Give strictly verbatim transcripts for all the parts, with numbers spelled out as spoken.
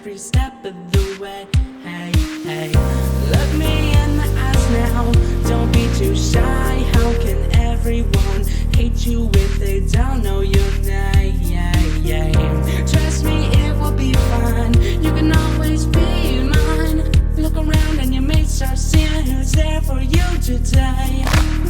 every step of the way. Hey, hey, look me in the eyes now. Don't be too shy. How can everyone hate you if they don't know your name? Yeah, yeah. Trust me, it will be fine. You can always be mine. Look around and you may start seeing who's there for you today.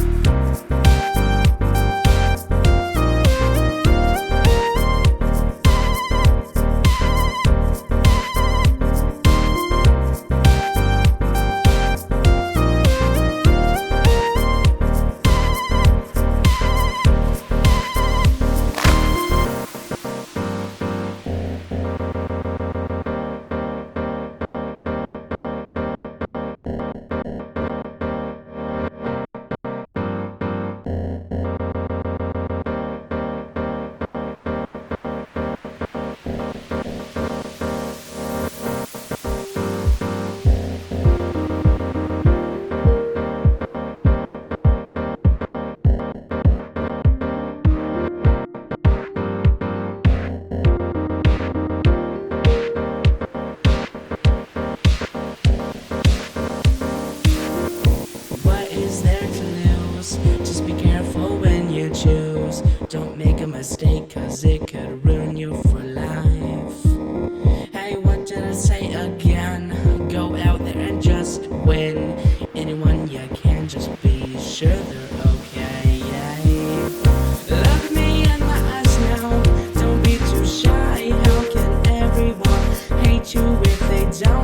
Just be careful when you choose. Don't make a mistake, cause it could ruin you for life. Hey, what did I say again? Go out there and just win. Anyone you can, just be sure they're okay. Yeah. Look me in the eyes now. Don't be too shy. How can everyone hate you if they don't